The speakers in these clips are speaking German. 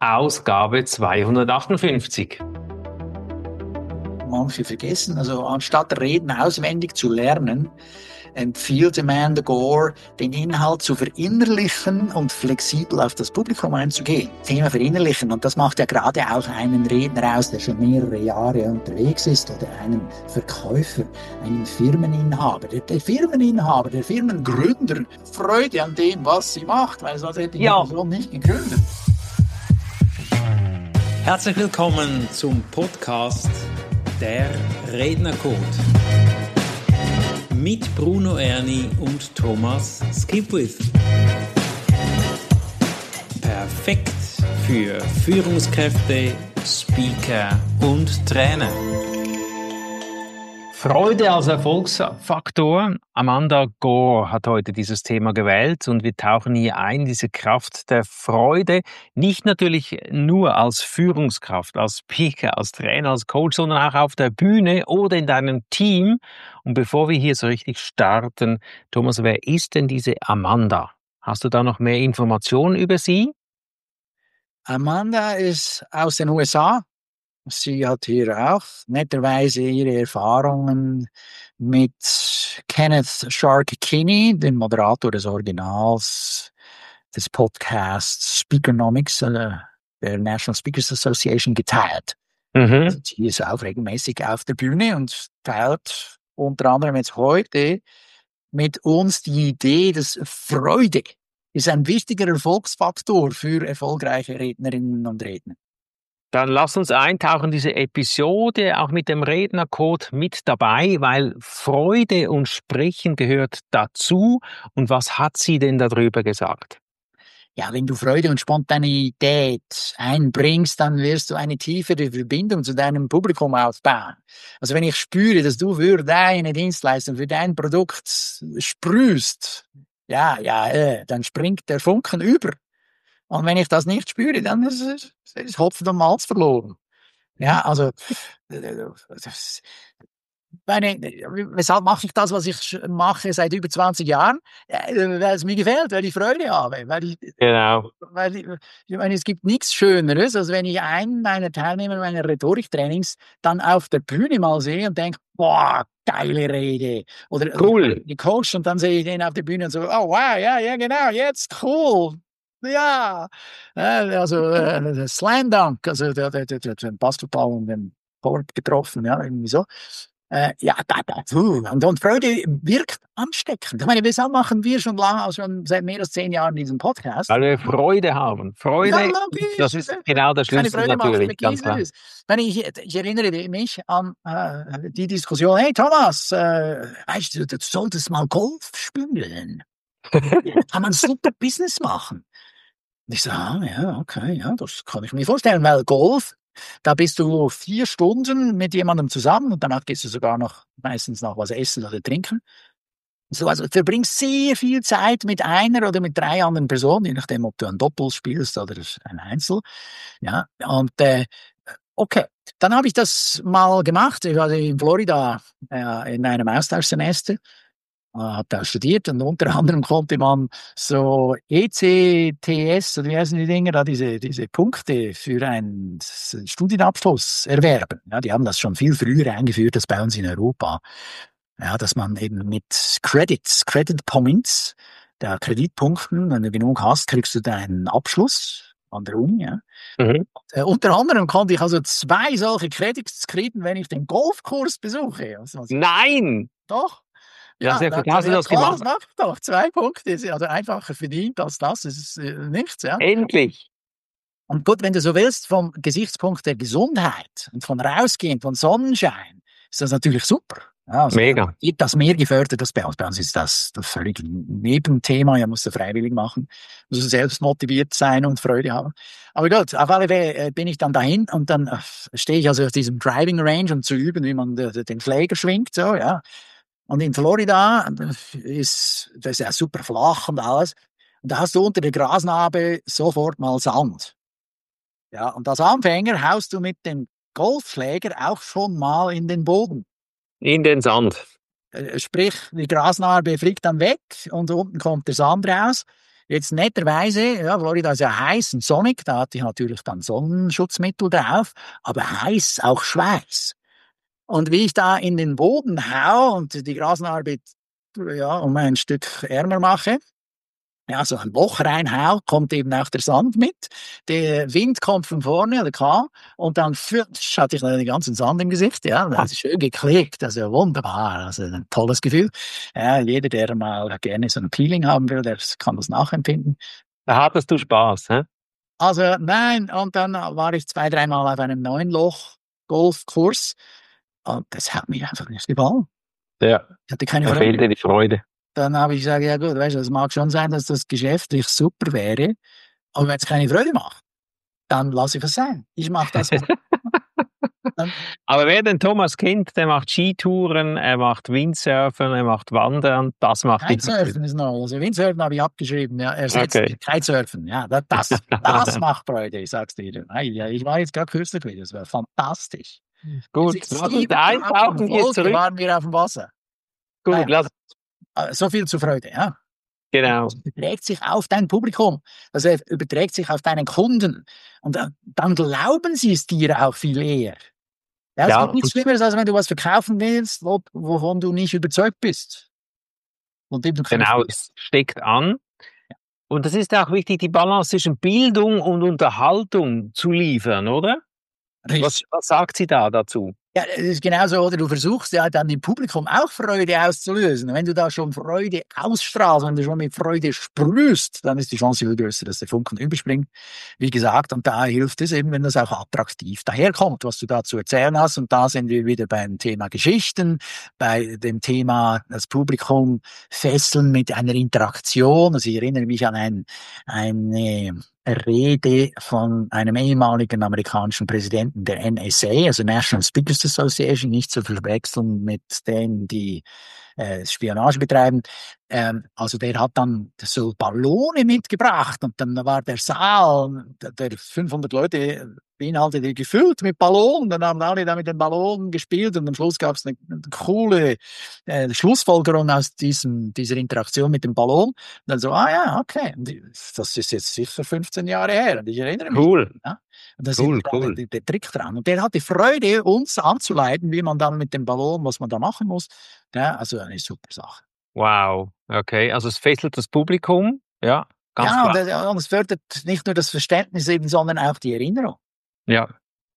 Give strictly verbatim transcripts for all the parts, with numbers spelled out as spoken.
Ausgabe zweihundertachtundfünfzig. Manche vergessen, also anstatt Reden auswendig zu lernen, empfiehlt Amanda Gore, den Inhalt zu verinnerlichen und flexibel auf das Publikum einzugehen. Thema verinnerlichen, und das macht ja gerade auch einen Redner aus, der schon mehrere Jahre unterwegs ist, oder einen Verkäufer, einen Firmeninhaber. Der, der Firmeninhaber, der Firmengründer, Freude an dem, was sie macht, weil sonst hätte ich Ja. die Person nicht gegründet. Herzlich willkommen zum Podcast Der Rednercode mit Bruno Erni und Thomas Skipwith. Perfekt für Führungskräfte, Speaker und Trainer. Freude als Erfolgsfaktor. Amanda Gore hat heute dieses Thema gewählt und wir tauchen hier ein, diese Kraft der Freude. Nicht natürlich nur als Führungskraft, als Speaker, als Trainer, als Coach, sondern auch auf der Bühne oder in deinem Team. Und bevor wir hier so richtig starten, Thomas, wer ist denn diese Amanda? Hast du da noch mehr Informationen über sie? Amanda ist aus den U S A. Sie hat hier auch netterweise ihre Erfahrungen mit Kenneth Shark Kinney, dem Moderator des Originals des Podcasts Speakernomics, äh, der National Speakers Association, geteilt. Mhm. Also sie ist auch regelmäßig auf der Bühne und teilt unter anderem jetzt heute mit uns die Idee, dass Freude ist ein wichtiger Erfolgsfaktor für erfolgreiche Rednerinnen und Redner. Dann lass uns eintauchen, diese Episode auch mit dem Rednercode mit dabei, weil Freude und Sprechen gehört dazu. Und was hat sie denn darüber gesagt? Ja, wenn du Freude und Spontanität einbringst, dann wirst du eine tiefere Verbindung zu deinem Publikum aufbauen. Also wenn ich spüre, dass du für deine Dienstleistung, für dein Produkt sprühst, ja, ja, äh, dann springt der Funken über. Und wenn ich das nicht spüre, dann ist es ist Hopfen und Malz verloren. Ja, also, das, meine, weshalb mache ich das, was ich mache seit über zwanzig Jahren? Weil es mir gefällt, weil ich Freude habe. Weil ich, Genau. weil ich, ich meine, es gibt nichts Schöneres, als wenn ich einen meiner Teilnehmer meiner Rhetoriktrainings dann auf der Bühne mal sehe und denke, boah, geile Rede. Oder Cool. die Coach, und dann sehe ich den auf der Bühne und so, oh wow, ja, ja, genau, jetzt cool. Ja, also äh, Slam Dunk, also der, der, der, der den Basketball und den Korb getroffen, ja, irgendwie so. Äh, ja, da, da, und, und Freude wirkt ansteckend. Ich meine, weshalb machen wir schon lange, also schon seit mehr als zehn Jahren diesen Podcast? Weil wir Freude haben. Freude, Ja, logisch. das ist genau der Keine Schlüssel Freude macht, natürlich, ganz vergiss klar. es. Wenn ich, ich erinnere mich an äh, die Diskussion, hey Thomas, äh, weißt du, du solltest mal Golf spielen. Kann man super Business machen. Und ich so, ah, ja, okay, ja, das kann ich mir vorstellen, weil Golf, da bist du vier Stunden mit jemandem zusammen und danach gehst du sogar noch meistens noch was essen oder trinken. So, also du verbringst sehr viel Zeit mit einer oder mit drei anderen Personen, je nachdem, ob du ein Doppel spielst oder ein Einzel. Ja, und äh, okay, dann habe ich das mal gemacht. Ich war in Florida äh, in einem Austauschsemester. Hat da studiert und unter anderem konnte man so E C T S, oder wie heißen die Dinger da, diese, diese Punkte für einen Studienabschluss erwerben. Ja, die haben das schon viel früher eingeführt als bei uns in Europa. Ja, dass man eben mit Credits, Credit Points, der Kreditpunkten, wenn du genug hast, kriegst du deinen Abschluss an der Uni. Ja. Mhm. Äh, unter anderem konnte ich also zwei solche Credits kriegen, wenn ich den Golfkurs besuche. Also, also, Nein! doch. Ja, sehr gut. Hast du ja, das klar, gemacht? mach ich doch. Zwei Punkte, ist also einfacher verdient als das, ist äh, nichts, ja. Endlich! Und gut, wenn du so willst, vom Gesichtspunkt der Gesundheit und von Rausgehen, von Sonnenschein, ist das natürlich super. Ja, also Mega. Wird das mehr gefördert als bei uns? Bei uns ist das das völlig Nebenthema. Ja, musst du freiwillig machen, musst du selbst motiviert sein und Freude haben. Aber gut, auf alle Fälle bin ich dann dahin und dann äh, stehe ich also auf diesem Driving Range, um zu üben, wie man de, den Schläger schwingt, so, ja. Und in Florida ist das ist ja super flach und alles. Und da hast du unter der Grasnarbe sofort mal Sand. Ja, und als Anfänger haust du mit dem Golfschläger auch schon mal in den Boden. In den Sand. Äh, sprich, die Grasnarbe fliegt dann weg und unten kommt der Sand raus. Jetzt netterweise, ja, Florida ist ja heiß und sonnig, da hatte ich natürlich dann Sonnenschutzmittel drauf, aber heiß auch Schweiß. Und wie ich da in den Boden hau und die Grasenarbeit, ja, um ein Stück ärmer mache, ja, so ein Loch reinhau, kommt eben auch der Sand mit. Der Wind kommt von vorne, oder kam, und dann futsch, hatte ich dann den ganzen Sand im Gesicht, ja, das ist schön geklebt, also wunderbar, also ein tolles Gefühl. Ja, jeder, der mal gerne so ein Peeling haben will, der kann das nachempfinden. Da hattest du Spaß, hä? Also, nein, und dann war ich zwei, dreimal auf einem neun Loch Golfkurs, und das hat mich einfach nicht gefallen. Ja, Ich hatte keine da Freude. fehlte die Freude. Dann habe ich gesagt, ja gut, weißt du, es mag schon sein, dass das geschäftlich super wäre, aber wenn es keine Freude macht, dann lasse ich es sein. Ich mache das, was dann, Aber wer den Thomas kennt, der macht Skitouren, er macht Windsurfen, er macht Wandern, das macht die Kitesurfen ist noch, also Windsurfen habe ich abgeschrieben, ja, ersetzt Okay. mit Kitesurfen, ja, das, das, das macht Freude, ich sag's dir. Ei, ja, ich war jetzt gerade kürzlich wieder, das war fantastisch. Gut, Jetzt lass uns sieben Tage eintauchen in hier Folge zurück. waren wir auf dem Wasser. Gut, Naja, lass, äh, so viel zur Freude, ja. genau. Das überträgt sich auf dein Publikum, das überträgt sich auf deinen Kunden, und dann, dann glauben sie es dir auch viel eher. Ja, es Ja, gibt nichts Schlimmeres, als wenn du was verkaufen willst, wo, wovon du nicht überzeugt bist. Und dem du keine genau, Freude es steckt an. Und das ist auch wichtig, die Balance zwischen Bildung und Unterhaltung zu liefern, oder? hast. Was, was sagt sie da dazu? Ja, das ist genauso, oder du versuchst ja dann im Publikum auch Freude auszulösen. Wenn du da schon Freude ausstrahlst, wenn du schon mit Freude sprühst, dann ist die Chance viel größer, dass der Funken überspringt. Wie gesagt, und da hilft es eben, wenn das auch attraktiv daherkommt, was du da zu erzählen hast. Und da sind wir wieder beim Thema Geschichten, bei dem Thema das Publikum fesseln mit einer Interaktion. Also ich erinnere mich an ein, eine Rede von einem ehemaligen amerikanischen Präsidenten der N S A, also National Speakers Association, nicht zu verwechseln mit denen, die äh, Spionage betreiben. Ähm, also der hat dann so Ballone mitgebracht, und dann war der Saal, der, der fünfhundert Leute beinhaltete gefüllt mit Ballonen. Dann haben alle da mit den Ballonen gespielt, und am Schluss gab es eine, eine coole äh, Schlussfolgerung aus diesem, dieser Interaktion mit dem Ballon. Und dann so, ah ja, okay, das ist jetzt sicher fünfzehn Jahre her, und ich erinnere mich. Cool. Ja? Und das Cool, ist cool. der, der Trick dran. Und der hat die Freude, uns anzuleiten, wie man dann mit dem Ballon, was man da machen muss. Ja, also eine super Sache. Wow, okay, also es fesselt das Publikum, ja, ganz Ja, und, klar. äh, und es fördert nicht nur das Verständnis eben, sondern auch die Erinnerung. Ja,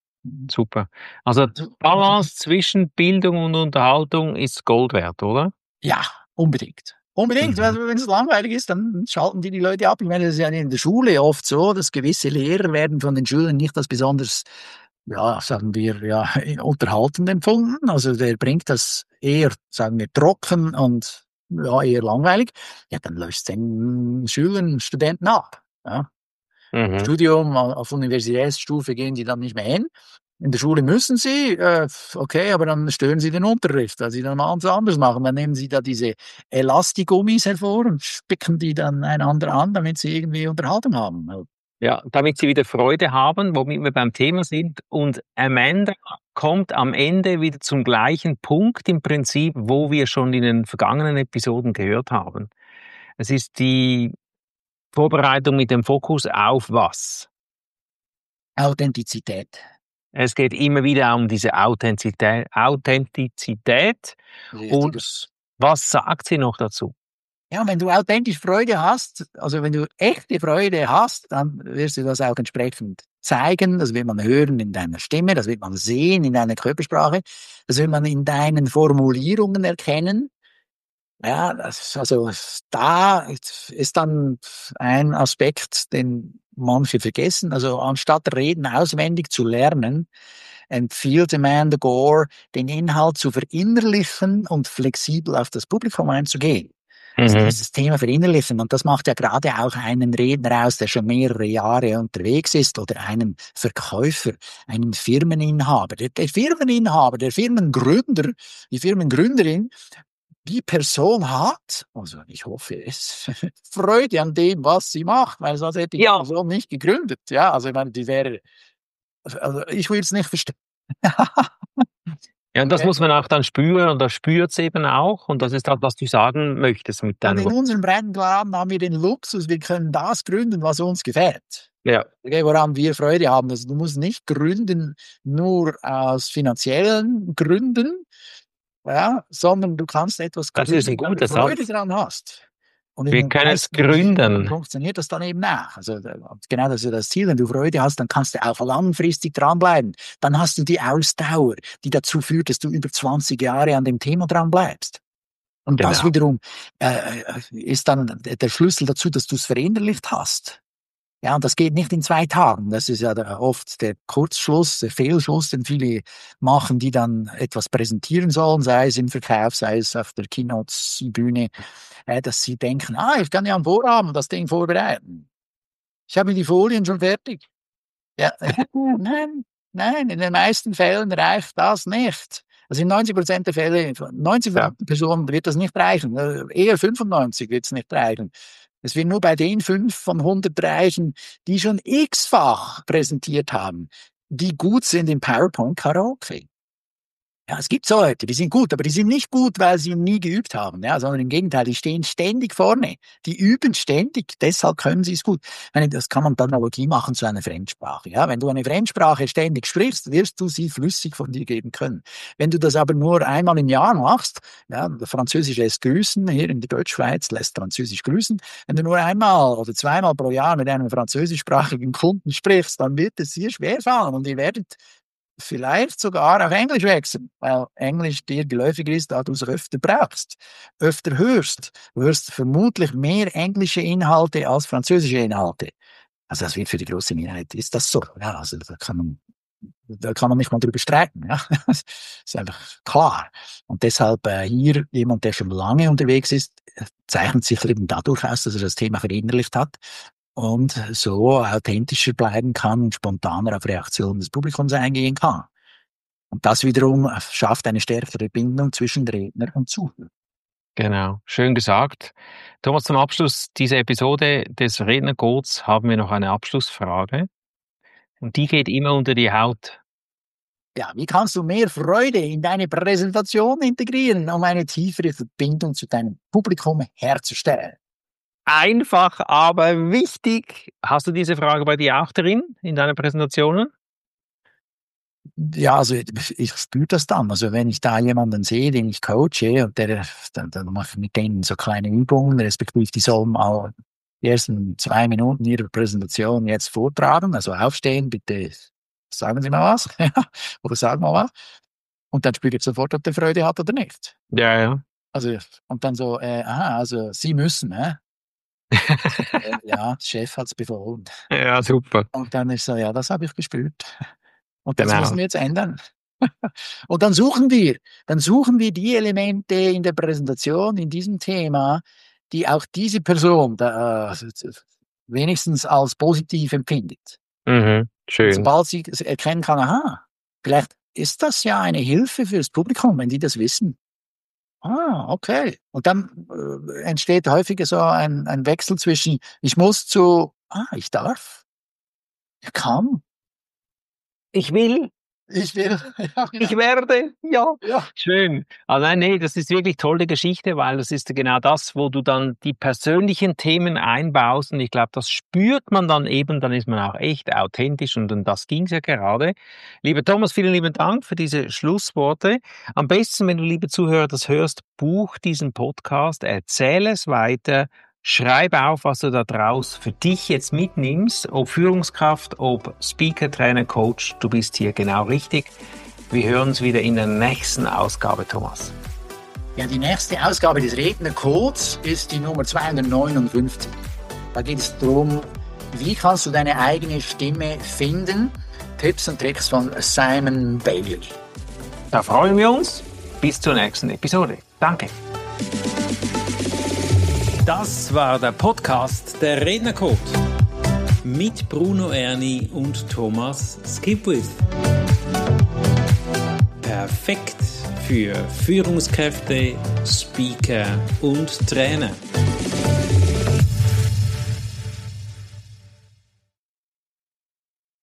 super. Also Balance zwischen Bildung und Unterhaltung ist Gold wert, oder? Ja, unbedingt. Unbedingt, Mhm. weil wenn es langweilig ist, dann schalten die die Leute ab. Ich meine, das ist ja in der Schule oft so, dass gewisse Lehrer werden von den Schülern nicht als besonders, ja, sagen wir, ja, unterhaltend empfunden. Also der bringt das eher, sagen wir, trocken und ja, eher langweilig. Ja, dann löst den Schülern, Studenten ab. Ja. Mhm. Studium auf Universitätsstufe gehen die dann nicht mehr hin. In der Schule müssen sie, äh, okay, aber dann stören sie den Unterricht, weil sie dann mal anders machen. Dann nehmen sie da diese Elastigummis hervor und spicken die dann einander an, damit sie irgendwie Unterhaltung haben. Ja, damit sie wieder Freude haben, womit wir beim Thema sind. Und Amanda kommt am Ende wieder zum gleichen Punkt im Prinzip, wo wir schon in den vergangenen Episoden gehört haben. Es ist die Vorbereitung mit dem Fokus auf was? Authentizität. Es geht immer wieder um diese Authentizität. Authentizität. Und was sagt sie noch dazu? Ja, wenn du authentisch Freude hast, also wenn du echte Freude hast, dann wirst du das auch entsprechend zeigen. Das wird man hören in deiner Stimme, das wird man sehen in deiner Körpersprache, das wird man in deinen Formulierungen erkennen. Ja, das, also da ist dann ein Aspekt, den manche vergessen. Also anstatt Reden auswendig zu lernen, empfiehlt Amanda Gore, den Inhalt zu verinnerlichen und flexibel auf das Publikum einzugehen. Also dieses Thema verinnerlichen, und das macht ja gerade auch einen Redner aus, der schon mehrere Jahre unterwegs ist, oder einen Verkäufer, einen Firmeninhaber. Der, der Firmeninhaber, der Firmengründer, die Firmengründerin, die Person hat, also ich hoffe es, Freude an dem, was sie macht, weil sonst hätte die Ja. Person nicht gegründet. Ja, also ich meine, die wäre, also ich will es nicht verstehen. Ja, und das Okay. muss man auch dann spüren und das spürt es eben auch und das ist halt, was du sagen möchtest mit Und deinem in Wort. unserem Brandladen haben wir den Luxus, wir können das gründen, was uns gefällt. Ja, Okay, woran wir Freude haben. Also du musst nicht gründen nur aus finanziellen Gründen, ja, sondern du kannst etwas das ist ein gründen, weil du guter Freude Satz. daran hast. Und in Wir den können es meisten Beziehungen gründen. funktioniert das dann eben auch. Also äh, genau das ist das Ziel. Wenn du Freude hast, dann kannst du auch langfristig dranbleiben. Dann hast du die Ausdauer, die dazu führt, dass du über zwanzig Jahre an dem Thema dran bleibst. Und das Genau. wiederum äh, ist dann der Schlüssel dazu, dass du es verinnerlicht hast. Ja, und das geht nicht in zwei Tagen. Das ist ja der, oft der Kurzschluss, der Fehlschluss, den viele machen, die dann etwas präsentieren sollen, sei es im Verkauf, sei es auf der Keynote-Bühne, äh, dass sie denken, ah, ich kann ja am Vorabend das Ding vorbereiten. Ich habe die Folien schon fertig. Ja, nein, nein, in den meisten Fällen reicht das nicht. Also in neunzig Prozent der Fälle, neunzig Ja. Personen wird das nicht reichen. Äh, Eher fünfundneunzig wird es nicht reichen. Es wird nur bei den fünf von hundert reichen, die schon x-fach präsentiert haben, die gut sind im PowerPoint-Karaoke. Ja, es gibt so Leute, die sind gut, aber die sind nicht gut, weil sie nie geübt haben, ja, sondern im Gegenteil, die stehen ständig vorne. Die üben ständig, deshalb können sie es gut. Ich meine, das kann man dann Analogie machen zu einer Fremdsprache. Ja, wenn du eine Fremdsprache ständig sprichst, wirst du sie flüssig von dir geben können. Wenn du das aber nur einmal im Jahr machst, ja, Französisch lässt grüßen, hier in der Deutschschweiz lässt Französisch grüßen. Wenn du nur einmal oder zweimal pro Jahr mit einem französischsprachigen Kunden sprichst, dann wird es dir schwerfallen und ihr werdet vielleicht sogar auf Englisch wechseln, weil Englisch dir geläufiger ist, da du es öfter brauchst, öfter hörst. Du hörst vermutlich mehr englische Inhalte als französische Inhalte. Also das wird für die große Mehrheit, ist das so. Ja, also da kann man, da kann man nicht mal drüber streiten. Ja. Das ist einfach klar. Und deshalb äh, hier jemand, der schon lange unterwegs ist, zeichnet sich eben dadurch aus, dass er das Thema verinnerlicht hat und so authentischer bleiben kann und spontaner auf Reaktionen des Publikums eingehen kann. Und das wiederum schafft eine stärkere Bindung zwischen Redner und Zuhörer. Genau, schön gesagt. Thomas, zum Abschluss dieser Episode des Rednercodes haben wir noch eine Abschlussfrage. Und die geht immer unter die Haut. Ja, wie kannst du mehr Freude in deine Präsentation integrieren, um eine tiefere Verbindung zu deinem Publikum herzustellen? Einfach, aber wichtig. Hast du diese Frage bei dir auch drin in deinen Präsentationen? Ja, also ich spüre das dann. Also wenn ich da jemanden sehe, den ich coache, und der, dann, dann mache ich mit denen so kleine Übungen, respektive die sollen mal die ersten zwei Minuten ihrer Präsentation jetzt vortragen, also aufstehen, bitte sagen Sie mal was, oder sagen mal was. Und dann spüre ich sofort, ob der Freude hat oder nicht. Ja, ja. Also, und dann so, äh, aha, also Sie müssen, äh? äh ja, der Chef hat's befohlen. Ja, super. Und dann ist so, ja, das habe ich gespürt. Und das Genau. müssen wir jetzt ändern. Und dann suchen wir, dann suchen wir die Elemente in der Präsentation, in diesem Thema, die auch diese Person da, äh, wenigstens als positiv empfindet. Mhm, schön. Und sobald sie erkennen kann, aha, vielleicht ist das ja eine Hilfe fürs Publikum, wenn die das wissen. Ah, okay. Und dann äh, entsteht häufig so ein, ein Wechsel zwischen, ich muss zu, ah, ich darf, ich kann, Ich will, ich will, ja, genau. ich werde, ja. Ja. Schön. Also nein, nee, das ist wirklich tolle Geschichte, weil das ist genau das, wo du dann die persönlichen Themen einbaust und ich glaube, das spürt man dann eben, dann ist man auch echt authentisch und um das ging's ja gerade. Lieber Thomas, vielen lieben Dank für diese Schlussworte. Am besten, wenn du, liebe Zuhörer, das hörst, buch diesen Podcast, erzähle es weiter, schreib auf, was du da draus für dich jetzt mitnimmst, ob Führungskraft, ob Speaker, Trainer, Coach, du bist hier genau richtig. Wir hören uns wieder in der nächsten Ausgabe, Thomas. Ja, die nächste Ausgabe des Rednercodes ist die Nummer zweihundertneunundfünfzig. Da geht es darum, wie kannst du deine eigene Stimme finden? Tipps und Tricks von Simon Bailey. Da freuen wir uns. Bis zur nächsten Episode. Danke. Das war der Podcast der Rednercode mit Bruno Erni und Thomas Skipwith. Perfekt für Führungskräfte, Speaker und Trainer.